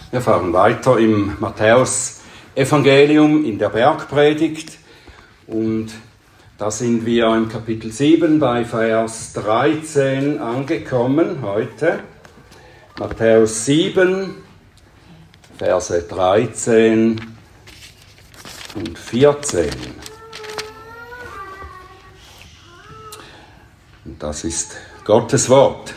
Wir fahren weiter im Matthäus-Evangelium in der Bergpredigt und da sind wir im Kapitel 7 bei Vers 13 angekommen heute. Matthäus 7, Verse 13 und 14. Und das ist Gottes Wort.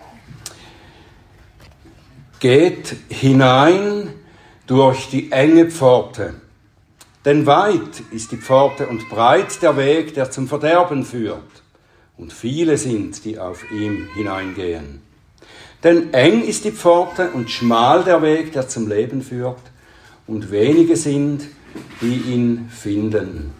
Geht hinein durch die enge Pforte, denn weit ist die Pforte und breit der Weg, der zum Verderben führt, und viele sind, die auf ihm hineingehen. Denn eng ist die Pforte und schmal der Weg, der zum Leben führt, und wenige sind, die ihn finden.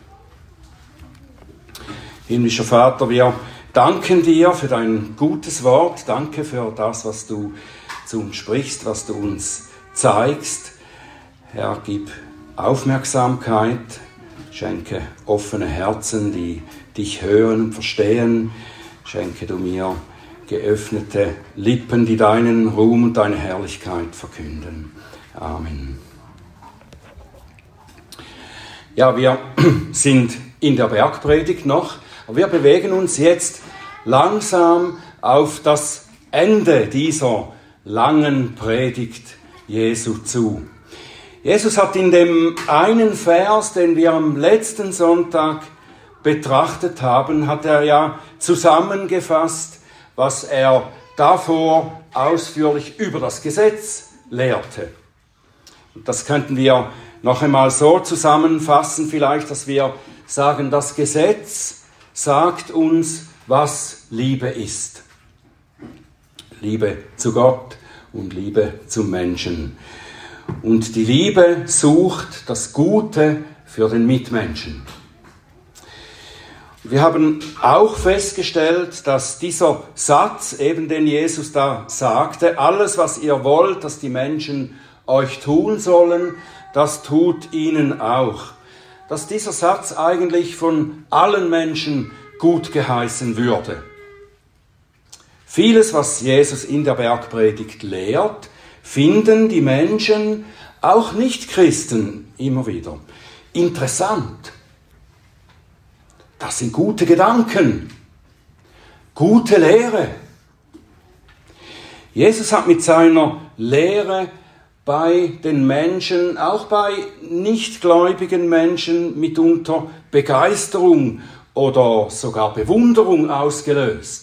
Himmlischer Vater, wir danken dir für dein gutes Wort, danke für das, was du zu uns sprichst, was du uns zeigst. Herr, gib Aufmerksamkeit, schenke offene Herzen, die dich hören und verstehen. Schenke du mir geöffnete Lippen, die deinen Ruhm und deine Herrlichkeit verkünden. Amen. Ja, wir sind in der Bergpredigt noch, aber wir bewegen uns jetzt langsam auf das Ende dieser langen Predigt Jesu zu. Jesus hat in dem einen Vers, den wir am letzten Sonntag betrachtet haben, hat er ja zusammengefasst, was er davor ausführlich über das Gesetz lehrte. Und das könnten wir noch einmal so zusammenfassen, vielleicht, dass wir sagen, das Gesetz sagt uns, was Liebe ist. Liebe zu Gott und Liebe zum Menschen. Und die Liebe sucht das Gute für den Mitmenschen. Wir haben auch festgestellt, dass dieser Satz, eben den Jesus da sagte, alles, was ihr wollt, dass die Menschen euch tun sollen, das tut ihnen auch. Dass dieser Satz eigentlich von allen Menschen gut geheißen würde. Vieles, was Jesus in der Bergpredigt lehrt, finden die Menschen, auch Nicht-Christen, immer wieder interessant. Das sind gute Gedanken, gute Lehre. Jesus hat mit seiner Lehre bei den Menschen, auch bei nichtgläubigen Menschen, mitunter Begeisterung oder sogar Bewunderung ausgelöst.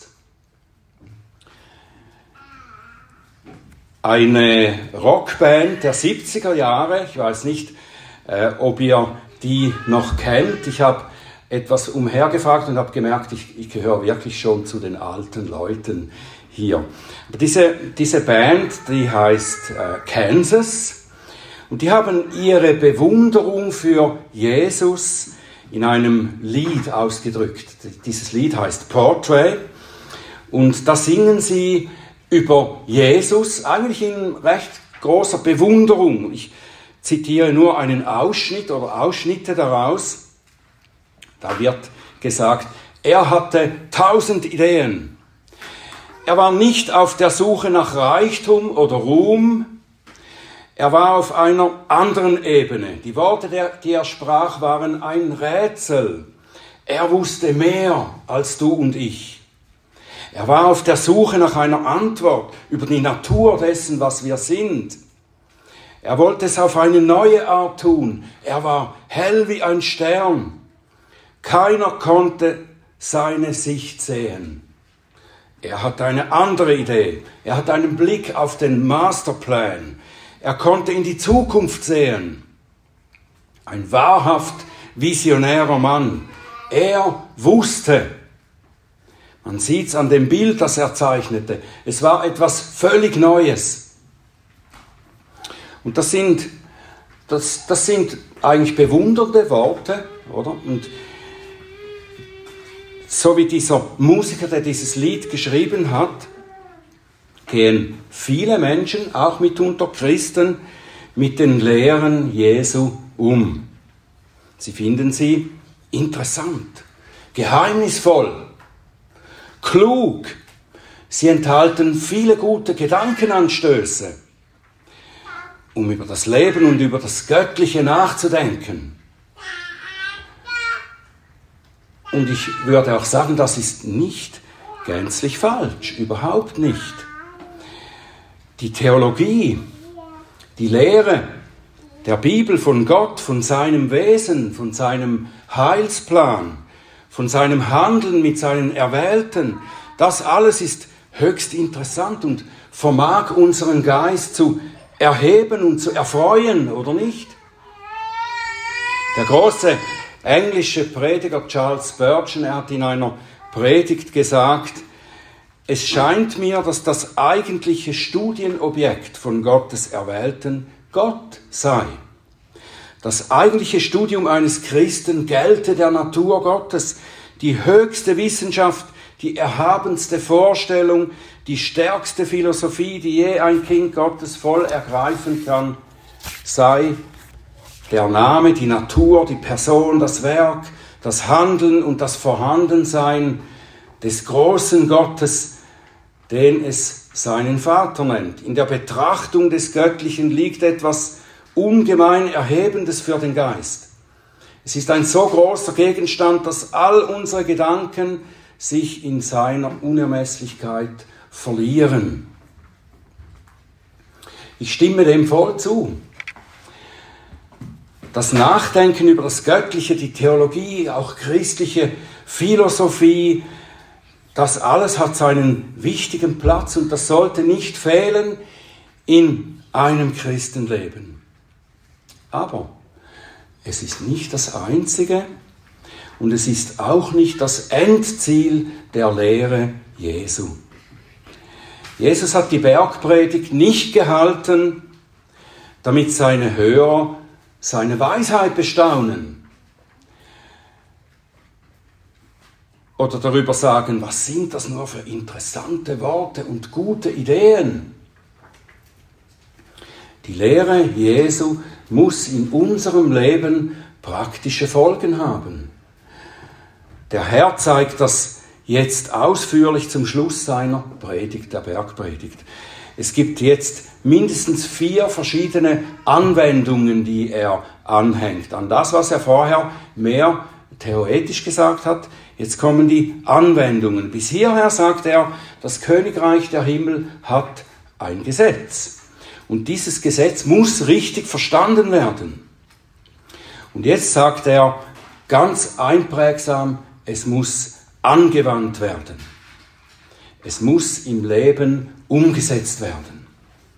Eine Rockband der 70er Jahre, ich weiß nicht, ob ihr die noch kennt. Ich habe etwas umhergefragt und habe gemerkt, ich gehöre wirklich schon zu den alten Leuten hier. Aber diese Band, die heißt Kansas, und die haben ihre Bewunderung für Jesus in einem Lied ausgedrückt. Dieses Lied heißt Portrait, und da singen sie über Jesus, eigentlich in recht großer Bewunderung. Ich zitiere nur einen Ausschnitt oder Ausschnitte daraus. Da wird gesagt, er hatte 1000 Ideen. Er war nicht auf der Suche nach Reichtum oder Ruhm. Er war auf einer anderen Ebene. Die Worte, die er sprach, waren ein Rätsel. Er wusste mehr als du und ich. Er war auf der Suche nach einer Antwort über die Natur dessen, was wir sind. Er wollte es auf eine neue Art tun. Er war hell wie ein Stern. Keiner konnte seine Sicht sehen. Er hatte eine andere Idee. Er hatte einen Blick auf den Masterplan. Er konnte in die Zukunft sehen. Ein wahrhaft visionärer Mann. Er wusste. Man sieht es an dem Bild, das er zeichnete. Es war etwas völlig Neues. Und das sind eigentlich bewundernde Worte, oder? Und so wie dieser Musiker, der dieses Lied geschrieben hat, gehen viele Menschen, auch mitunter Christen, mit den Lehren Jesu um. Sie finden sie interessant, geheimnisvoll, klug. Sie enthalten viele gute Gedankenanstöße. um über das Leben und über das Göttliche nachzudenken. Und ich würde auch sagen, das ist nicht gänzlich falsch, überhaupt nicht. Die Theologie, die Lehre der Bibel von Gott, von seinem Wesen, von seinem Heilsplan, von seinem Handeln mit seinen Erwählten, das alles ist höchst interessant und vermag unseren Geist zu erheben und zu erfreuen, oder nicht? Der große englische Prediger Charles Spurgeon, er hat in einer Predigt gesagt, es scheint mir, dass das eigentliche Studienobjekt von Gottes Erwählten Gott sei. Das eigentliche Studium eines Christen gelte der Natur Gottes, die höchste Wissenschaft, die erhabenste Vorstellung, die stärkste Philosophie, die je ein Kind Gottes voll ergreifen kann, sei der Name, die Natur, die Person, das Werk, das Handeln und das Vorhandensein des großen Gottes, den es seinen Vater nennt. In der Betrachtung des Göttlichen liegt etwas ungemein Erhebendes für den Geist. Es ist ein so großer Gegenstand, dass all unsere Gedanken sich in seiner Unermesslichkeit verlieren. Ich stimme dem voll zu. Das Nachdenken über das Göttliche, die Theologie, auch christliche Philosophie, das alles hat seinen wichtigen Platz und das sollte nicht fehlen in einem Christenleben. Aber es ist nicht das Einzige und es ist auch nicht das Endziel der Lehre Jesu. Jesus hat die Bergpredigt nicht gehalten, damit seine Hörer seine Weisheit bestaunen oder darüber sagen, was sind das nur für interessante Worte und gute Ideen. Die Lehre Jesu muss in unserem Leben praktische Folgen haben. Der Herr zeigt das jetzt ausführlich zum Schluss seiner Predigt, der Bergpredigt. Es gibt jetzt mindestens 4 verschiedene Anwendungen, die er anhängt an das, was er vorher mehr theoretisch gesagt hat. Jetzt kommen die Anwendungen. Bis hierher sagt er, das Königreich der Himmel hat ein Gesetz. Und dieses Gesetz muss richtig verstanden werden. Und jetzt sagt er ganz einprägsam, es muss angewandt werden. Es muss im Leben umgesetzt werden.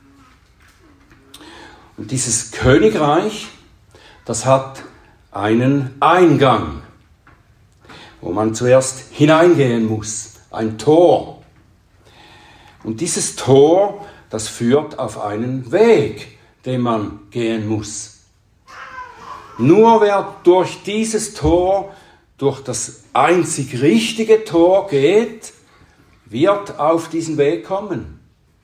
Und dieses Königreich, das hat einen Eingang, wo man zuerst hineingehen muss, ein Tor. Und dieses Tor, das führt auf einen Weg, den man gehen muss. Nur wer durch dieses Tor, durch das einzig richtige Tor geht, wird auf diesen Weg kommen.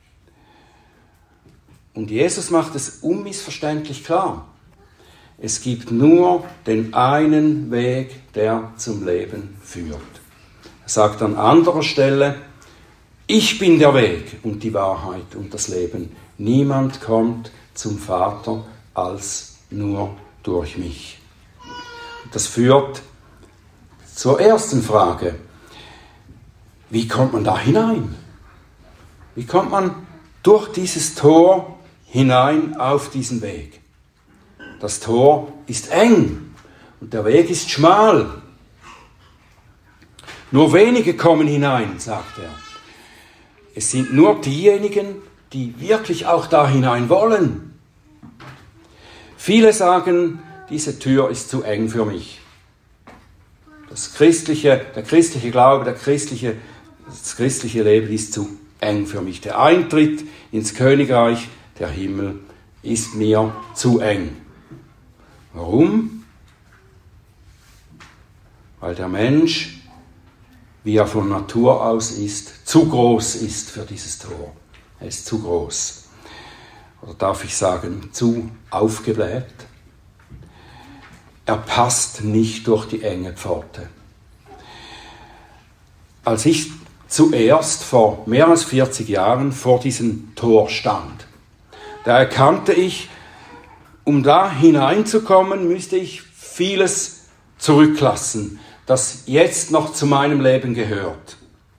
Und Jesus macht es unmissverständlich klar. Es gibt nur den einen Weg, der zum Leben führt. Er sagt an anderer Stelle, ich bin der Weg und die Wahrheit und das Leben. Niemand kommt zum Vater als nur durch mich. Das führt zur ersten Frage. Wie kommt man da hinein? Wie kommt man durch dieses Tor hinein auf diesen Weg? Das Tor ist eng und der Weg ist schmal. Nur wenige kommen hinein, sagt er. Es sind nur diejenigen, die wirklich auch da hinein wollen. Viele sagen, diese Tür ist zu eng für mich. Der christliche Glaube, das christliche Leben ist zu eng für mich. Der Eintritt ins Königreich der Himmel ist mir zu eng. Warum? Weil der Mensch, wie er von Natur aus ist, zu groß ist für dieses Tor. Er ist zu groß. Oder darf ich sagen, zu aufgebläht. Er passt nicht durch die enge Pforte. Als ich zuerst vor mehr als 40 Jahren vor diesem Tor stand, da erkannte ich, um da hineinzukommen, müsste ich vieles zurücklassen, das jetzt noch zu meinem Leben gehört.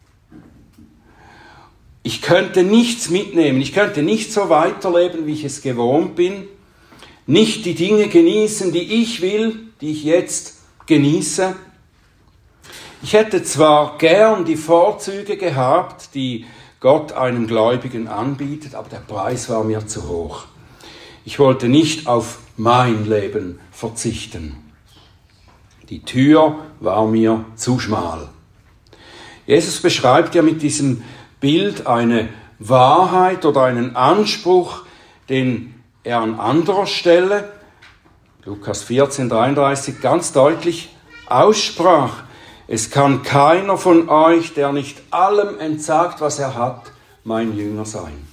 Ich könnte nichts mitnehmen, ich könnte nicht so weiterleben, wie ich es gewohnt bin, nicht die Dinge genießen, die ich will, die ich jetzt genieße. Ich hätte zwar gern die Vorzüge gehabt, die Gott einem Gläubigen anbietet, aber der Preis war mir zu hoch. Ich wollte nicht auf mein Leben verzichten. Die Tür war mir zu schmal. Jesus beschreibt ja mit diesem Bild eine Wahrheit oder einen Anspruch, den er an anderer Stelle, Lukas 14,33, ganz deutlich aussprach. Es kann keiner von euch, der nicht allem entsagt, was er hat, mein Jünger sein.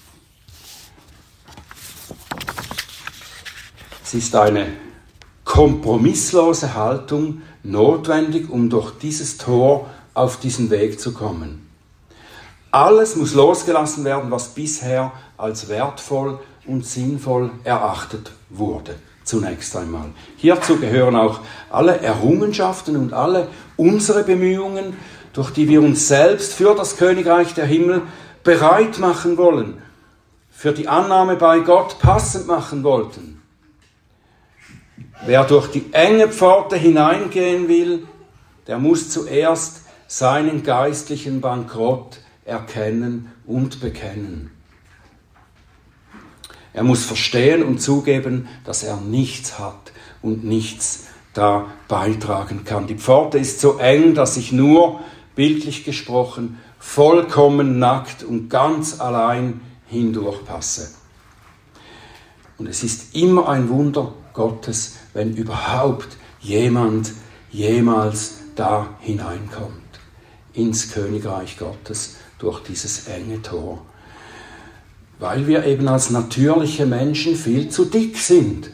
Es ist eine kompromisslose Haltung notwendig, um durch dieses Tor auf diesen Weg zu kommen. Alles muss losgelassen werden, was bisher als wertvoll und sinnvoll erachtet wurde, zunächst einmal. Hierzu gehören auch alle Errungenschaften und alle unsere Bemühungen, durch die wir uns selbst für das Königreich der Himmel bereit machen wollen, für die Annahme bei Gott passend machen wollten. Wer durch die enge Pforte hineingehen will, der muss zuerst seinen geistlichen Bankrott erkennen und bekennen. Er muss verstehen und zugeben, dass er nichts hat und nichts da beitragen kann. Die Pforte ist so eng, dass ich nur, bildlich gesprochen, vollkommen nackt und ganz allein hindurchpasse. Und es ist immer ein Wunder Gottes, wenn überhaupt jemand jemals da hineinkommt, ins Königreich Gottes durch dieses enge Tor. Weil wir eben als natürliche Menschen viel zu dick sind.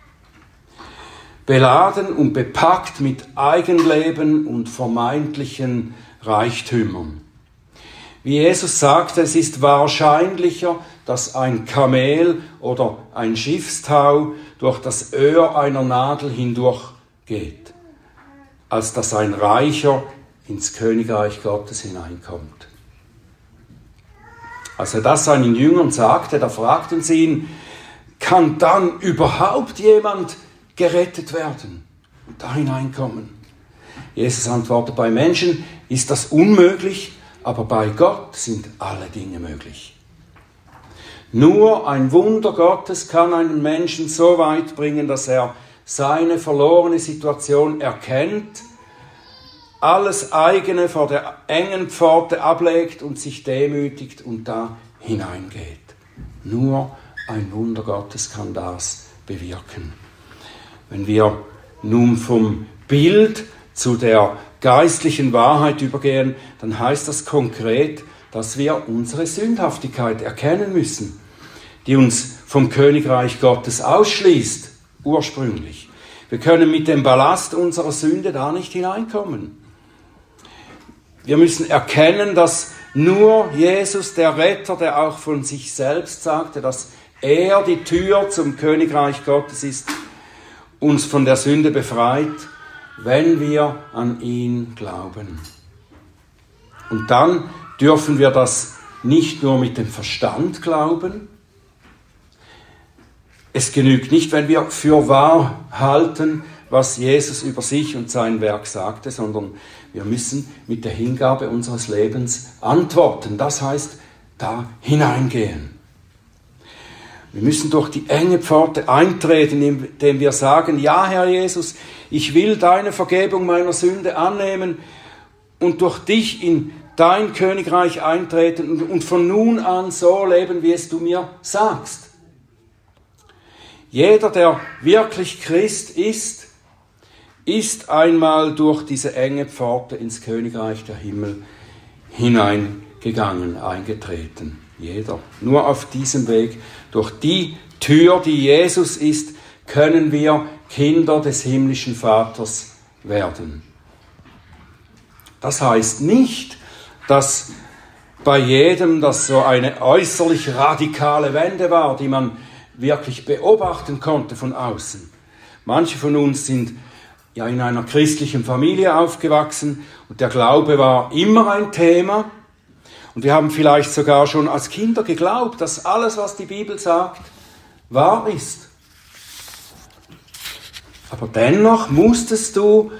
Beladen und bepackt mit Eigenleben und vermeintlichen Reichtümern. Wie Jesus sagte, es ist wahrscheinlicher, dass ein Kamel oder ein Schiffstau durch das Öhr einer Nadel hindurchgeht, als dass ein Reicher ins Königreich Gottes hineinkommt. Als er das seinen Jüngern sagte, da fragten sie ihn, kann dann überhaupt jemand gerettet werden und da hineinkommen? Jesus antwortet, bei Menschen ist das unmöglich, aber bei Gott sind alle Dinge möglich. Nur ein Wunder Gottes kann einen Menschen so weit bringen, dass er seine verlorene Situation erkennt, alles eigene vor der engen Pforte ablegt und sich demütigt und da hineingeht. Nur ein Wunder Gottes kann das bewirken. Wenn wir nun vom Bild zu der geistlichen Wahrheit übergehen, dann heißt das konkret, dass wir unsere Sündhaftigkeit erkennen müssen, die uns vom Königreich Gottes ausschließt, ursprünglich. Wir können mit dem Ballast unserer Sünde da nicht hineinkommen. Wir müssen erkennen, dass nur Jesus, der Retter, der auch von sich selbst sagte, dass er die Tür zum Königreich Gottes ist, uns von der Sünde befreit, wenn wir an ihn glauben. Und dann dürfen wir das nicht nur mit dem Verstand glauben. Es genügt nicht, wenn wir für wahr halten, was Jesus über sich und sein Werk sagte, sondern wir müssen mit der Hingabe unseres Lebens antworten. Das heißt, da hineingehen. Wir müssen durch die enge Pforte eintreten, indem wir sagen, ja, Herr Jesus, ich will deine Vergebung meiner Sünde annehmen und durch dich in dein Königreich eintreten und von nun an so leben, wie es du mir sagst. Jeder, der wirklich Christ ist einmal durch diese enge Pforte ins Königreich der Himmel hineingegangen, eingetreten. Jeder. Nur auf diesem Weg, durch die Tür, die Jesus ist, können wir Kinder des himmlischen Vaters werden. Das heißt nicht, dass bei jedem das so eine äußerlich radikale Wende war, die man wirklich beobachten konnte von außen. Manche von uns sind ja in einer christlichen Familie aufgewachsen und der Glaube war immer ein Thema. Und wir haben vielleicht sogar schon als Kinder geglaubt, dass alles, was die Bibel sagt, wahr ist. Aber dennoch musst du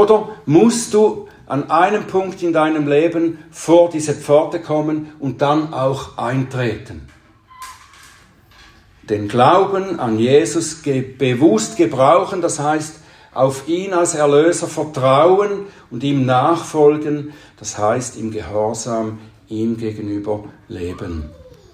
an einem Punkt in deinem Leben vor diese Pforte kommen und dann auch eintreten. Den Glauben an Jesus bewusst gebrauchen, das heißt, auf ihn als Erlöser vertrauen und ihm nachfolgen, das heißt, im Gehorsam ihm gegenüber leben.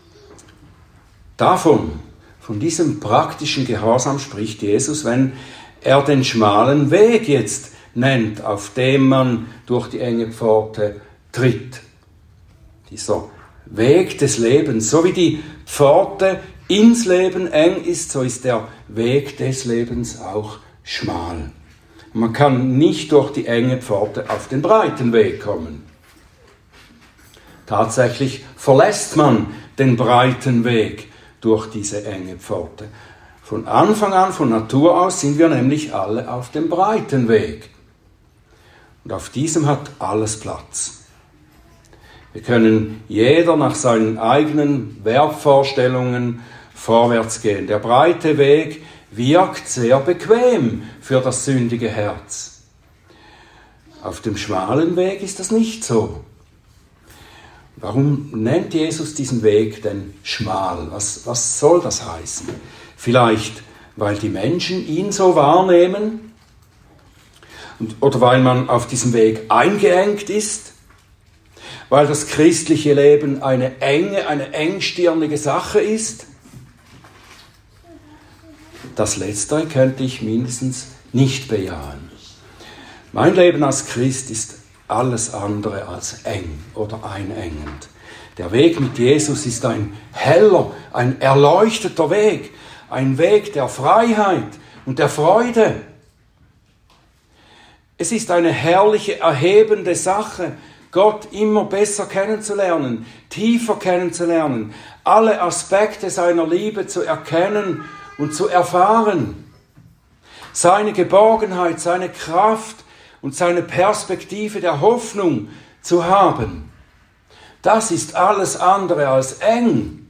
Von diesem praktischen Gehorsam spricht Jesus, wenn er den schmalen Weg jetzt nennt, auf dem man durch die enge Pforte tritt. Dieser Weg des Lebens, so wie die Pforte ins Leben eng ist, so ist der Weg des Lebens auch schmal. Man kann nicht durch die enge Pforte auf den breiten Weg kommen. Tatsächlich verlässt man den breiten Weg durch diese enge Pforte. Von Anfang an, von Natur aus, sind wir nämlich alle auf dem breiten Weg. Und auf diesem hat alles Platz. Wir können jeder nach seinen eigenen Wertvorstellungen vorwärts gehen. Der breite Weg wirkt sehr bequem für das sündige Herz. Auf dem schmalen Weg ist das nicht so. Warum nennt Jesus diesen Weg denn schmal? Was soll das heißen? Vielleicht, weil die Menschen ihn so wahrnehmen? Oder weil man auf diesem Weg eingeengt ist? Weil das christliche Leben eine engstirnige Sache ist? Das Letztere könnte ich mindestens nicht bejahen. Mein Leben als Christ ist alles andere als eng oder einengend. Der Weg mit Jesus ist ein heller, ein erleuchteter Weg, ein Weg der Freiheit und der Freude. Es ist eine herrliche, erhebende Sache, Gott immer besser kennenzulernen, tiefer kennenzulernen, alle Aspekte seiner Liebe zu erkennen und zu erfahren. Seine Geborgenheit, seine Kraft und seine Perspektive der Hoffnung zu haben. Das ist alles andere als eng.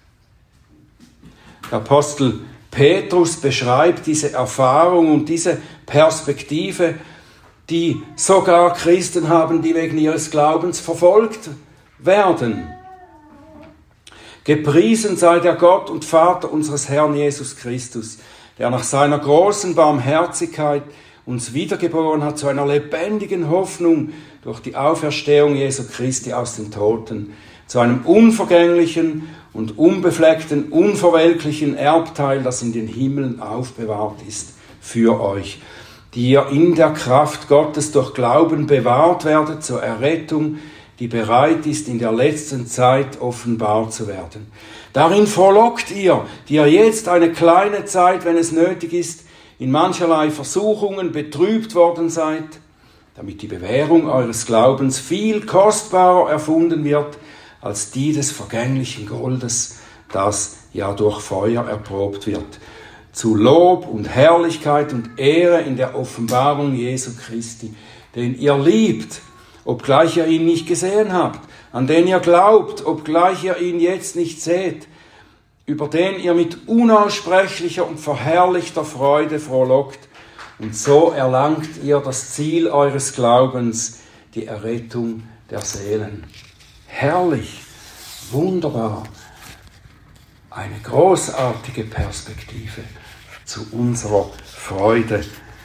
Der Apostel Petrus beschreibt diese Erfahrung und diese Perspektive, die sogar Christen haben, die wegen ihres Glaubens verfolgt werden. Gepriesen sei der Gott und Vater unseres Herrn Jesus Christus, der nach seiner großen Barmherzigkeit uns wiedergeboren hat zu einer lebendigen Hoffnung durch die Auferstehung Jesu Christi aus den Toten, zu einem unvergänglichen und unbefleckten, unverwelklichen Erbteil, das in den Himmeln aufbewahrt ist für euch, die ihr in der Kraft Gottes durch Glauben bewahrt werdet zur Errettung, die bereit ist, in der letzten Zeit offenbar zu werden. Darin frohlockt ihr, die ihr jetzt eine kleine Zeit, wenn es nötig ist, in mancherlei Versuchungen betrübt worden seid, damit die Bewährung eures Glaubens viel kostbarer erfunden wird als die des vergänglichen Goldes, das ja durch Feuer erprobt wird, zu Lob und Herrlichkeit und Ehre in der Offenbarung Jesu Christi, den ihr liebt, obgleich ihr ihn nicht gesehen habt, an den ihr glaubt, obgleich ihr ihn jetzt nicht seht, über den ihr mit unaussprechlicher und verherrlichter Freude frohlockt, und so erlangt ihr das Ziel eures Glaubens, die Errettung der Seelen. Herrlich, wunderbar, eine großartige Perspektive zu unserer Freude.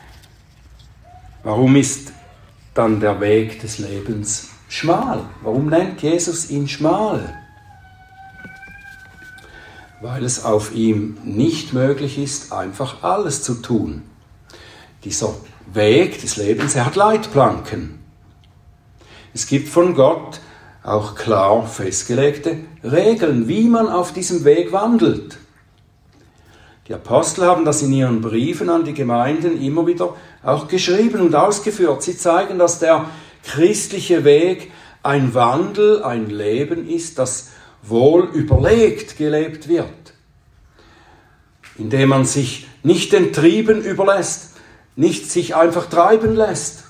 Warum ist dann der Weg des Lebens schmal? Warum nennt Jesus ihn schmal? Weil es auf ihm nicht möglich ist, einfach alles zu tun. Dieser Weg des Lebens, er hat Leitplanken. Es gibt von Gott auch klar festgelegte Regeln, wie man auf diesem Weg wandelt. Die Apostel haben das in ihren Briefen an die Gemeinden immer wieder auch geschrieben und ausgeführt. Sie zeigen, dass der christliche Weg ein Wandel, ein Leben ist, das wohl überlegt gelebt wird. indem man sich nicht den Trieben überlässt, nicht sich einfach treiben lässt.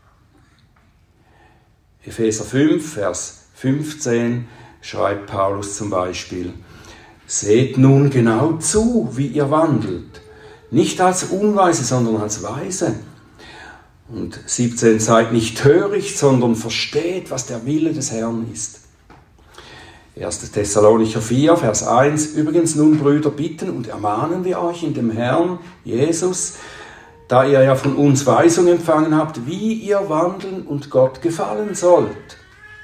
Epheser 5, Vers 15 schreibt Paulus zum Beispiel: Seht nun genau zu, wie ihr wandelt, nicht als Unweise, sondern als Weise. Und 17, seid nicht töricht, sondern versteht, was der Wille des Herrn ist. 1. Thessalonicher 4, Vers 1, übrigens nun, Brüder, bitten und ermahnen wir euch in dem Herrn Jesus, da ihr ja von uns Weisung empfangen habt, wie ihr wandeln und Gott gefallen sollt.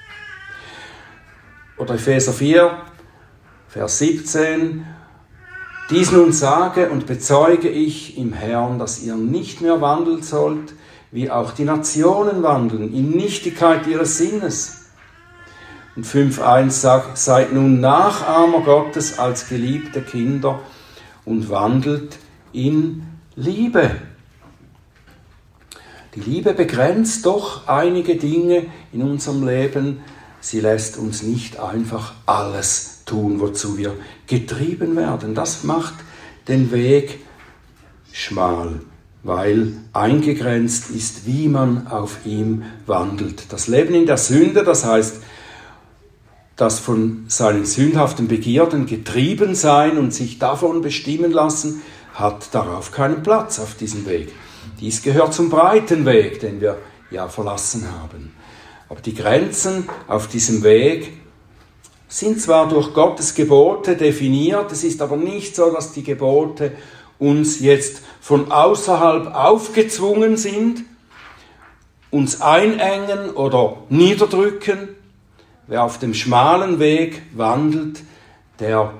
Oder Epheser 4, Vers 17, dies nun sage und bezeuge ich im Herrn, dass ihr nicht mehr wandeln sollt, wie auch die Nationen wandeln, in Nichtigkeit ihres Sinnes. Und 5,1 sagt, seid nun Nachahmer Gottes als geliebte Kinder und wandelt in Liebe. Die Liebe begrenzt doch einige Dinge in unserem Leben. Sie lässt uns nicht einfach alles tun, wozu wir getrieben werden. Das macht den Weg schmal, weil eingegrenzt ist, wie man auf ihm wandelt. Das Leben in der Sünde, das heißt, das von seinen sündhaften Begierden getrieben sein und sich davon bestimmen lassen, hat darauf keinen Platz auf diesem Weg. Dies gehört zum breiten Weg, den wir ja verlassen haben. Aber die Grenzen auf diesem Weg sind zwar durch Gottes Gebote definiert, es ist aber nicht so, dass die Gebote uns jetzt von außerhalb aufgezwungen sind, uns einengen oder niederdrücken. Wer auf dem schmalen Weg wandelt, der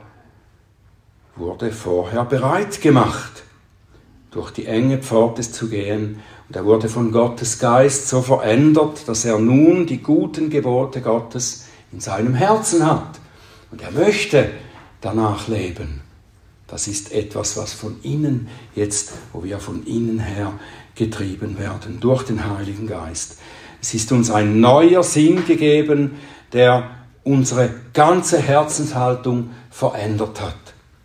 wurde vorher bereit gemacht, durch die enge Pforte zu gehen. Und er wurde von Gottes Geist so verändert, dass er nun die guten Gebote Gottes in seinem Herzen hat. Und er möchte danach leben. Das ist etwas, was von innen jetzt, wo wir von innen her getrieben werden, durch den Heiligen Geist. Es ist uns ein neuer Sinn gegeben, der unsere ganze Herzenshaltung verändert hat.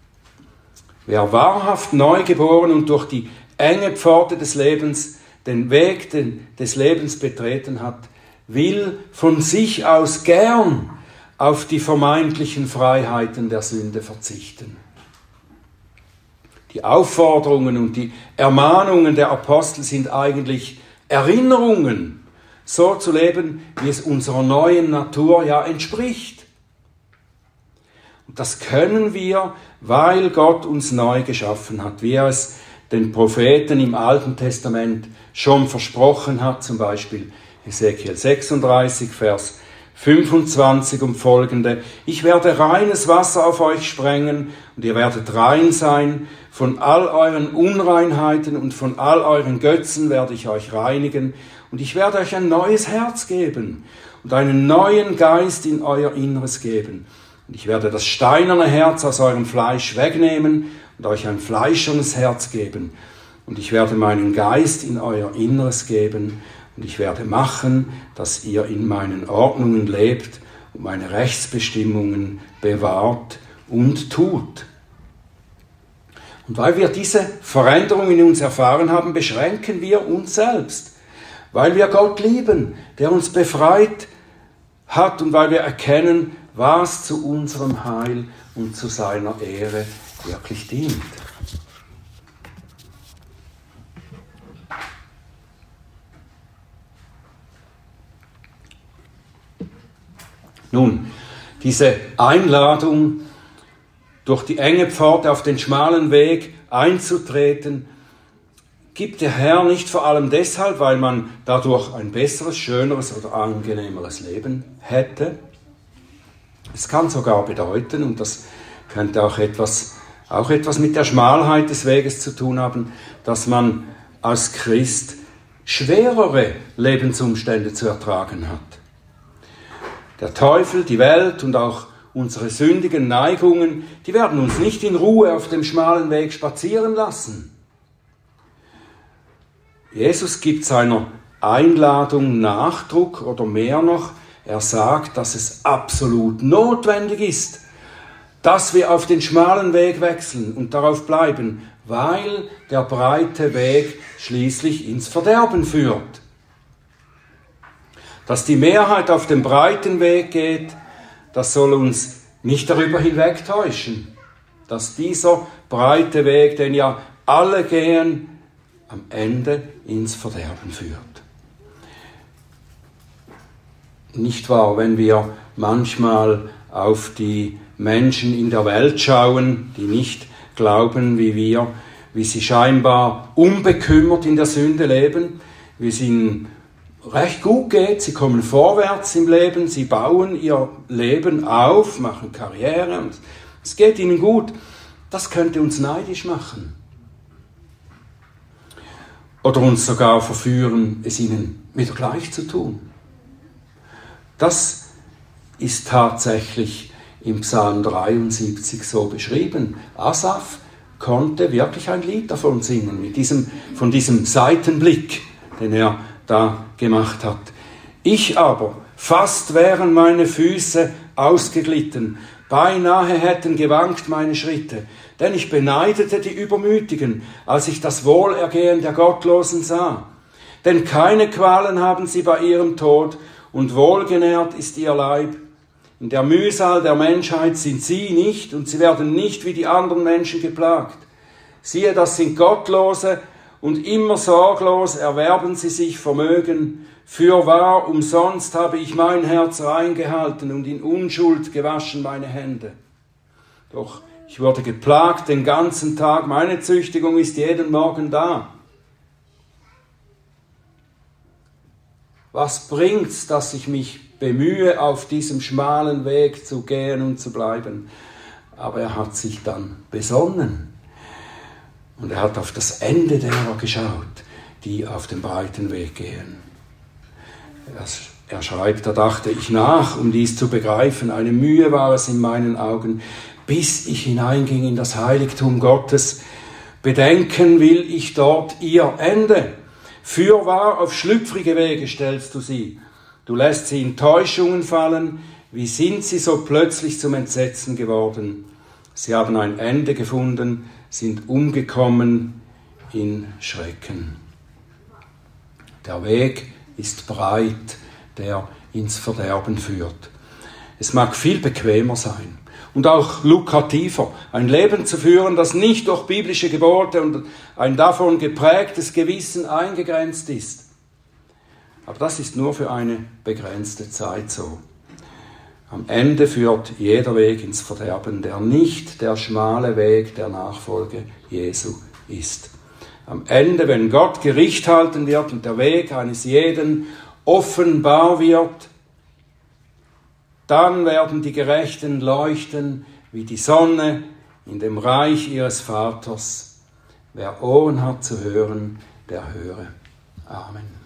Wer wahrhaft neu geboren und durch die enge Pforte des Lebens den Weg des Lebens betreten hat, will von sich aus gern auf die vermeintlichen Freiheiten der Sünde verzichten. Die Aufforderungen und die Ermahnungen der Apostel sind eigentlich Erinnerungen, so zu leben, wie es unserer neuen Natur ja entspricht. Und das können wir, weil Gott uns neu geschaffen hat, wie er es den Propheten im Alten Testament schon versprochen hat, zum Beispiel Hesekiel 36, Vers 25 und folgende: Ich werde reines Wasser auf euch sprengen und ihr werdet rein sein. Von all euren Unreinheiten und von all euren Götzen werde ich euch reinigen und ich werde euch ein neues Herz geben und einen neuen Geist in euer Inneres geben. Und ich werde das steinerne Herz aus eurem Fleisch wegnehmen und euch ein fleischernes Herz geben. Und ich werde meinen Geist in euer Inneres geben und ich werde machen, dass ihr in meinen Ordnungen lebt und meine Rechtsbestimmungen bewahrt und tut. Und weil wir diese Veränderung in uns erfahren haben, beschränken wir uns selbst. Weil wir Gott lieben, der uns befreit hat und weil wir erkennen, was zu unserem Heil und zu seiner Ehre wirklich dient. Nun, diese Einladung, durch die enge Pforte auf den schmalen Weg einzutreten, gibt der Herr nicht vor allem deshalb, weil man dadurch ein besseres, schöneres oder angenehmeres Leben hätte. Es kann sogar bedeuten, und das könnte auch etwas mit der Schmalheit des Weges zu tun haben, dass man als Christ schwerere Lebensumstände zu ertragen hat. Der Teufel, die Welt und auch unsere sündigen Neigungen, die werden uns nicht in Ruhe auf dem schmalen Weg spazieren lassen. Jesus gibt seiner Einladung Nachdruck oder mehr noch. Er sagt, dass es absolut notwendig ist, dass wir auf den schmalen Weg wechseln und darauf bleiben, weil der breite Weg schließlich ins Verderben führt. Dass die Mehrheit auf dem breiten Weg geht, das soll uns nicht darüber hinwegtäuschen, dass dieser breite Weg, den ja alle gehen, am Ende ins Verderben führt. Nicht wahr, wenn wir manchmal auf die Menschen in der Welt schauen, die nicht glauben wie wir, wie sie scheinbar unbekümmert in der Sünde leben, wie es ihnen recht gut geht, sie kommen vorwärts im Leben, sie bauen ihr Leben auf, machen Karriere und es geht ihnen gut. Das könnte uns neidisch machen. Oder uns sogar verführen, es ihnen wieder gleich zu tun. Das ist tatsächlich im Psalm 73 so beschrieben. Asaf konnte wirklich ein Lied davon singen, von diesem Seitenblick, den er da gemacht hat. Ich aber, fast wären meine Füße ausgeglitten, beinahe hätten gewankt meine Schritte, denn ich beneidete die Übermütigen, als ich das Wohlergehen der Gottlosen sah. Denn keine Qualen haben sie bei ihrem Tod, und wohlgenährt ist ihr Leib. In der Mühsal der Menschheit sind sie nicht, und sie werden nicht wie die anderen Menschen geplagt. Siehe, das sind Gottlose, und immer sorglos erwerben sie sich Vermögen. Fürwahr, umsonst habe ich mein Herz reingehalten und in Unschuld gewaschen meine Hände. Doch ich wurde geplagt den ganzen Tag, meine Züchtigung ist jeden Morgen da. Was bringt's, dass ich mich bemühe, auf diesem schmalen Weg zu gehen und zu bleiben? Aber er hat sich dann besonnen. Und er hat auf das Ende derer geschaut, die auf dem breiten Weg gehen. Er schreibt, da dachte ich nach, um dies zu begreifen. Eine Mühe war es in meinen Augen, bis ich hineinging in das Heiligtum Gottes. Bedenken will ich dort ihr Ende. Fürwahr, auf schlüpfrige Wege stellst du sie. Du lässt sie in Täuschungen fallen. Wie sind sie so plötzlich zum Entsetzen geworden? Sie haben ein Ende gefunden, sind umgekommen in Schrecken. Der Weg ist breit, der ins Verderben führt. Es mag viel bequemer sein und auch lukrativer, ein Leben zu führen, das nicht durch biblische Gebote und ein davon geprägtes Gewissen eingegrenzt ist. Aber das ist nur für eine begrenzte Zeit so. Am Ende führt jeder Weg ins Verderben, der nicht der schmale Weg der Nachfolge Jesu ist. Am Ende, wenn Gott Gericht halten wird und der Weg eines jeden offenbar wird, dann werden die Gerechten leuchten wie die Sonne in dem Reich ihres Vaters. Wer Ohren hat zu hören, der höre. Amen.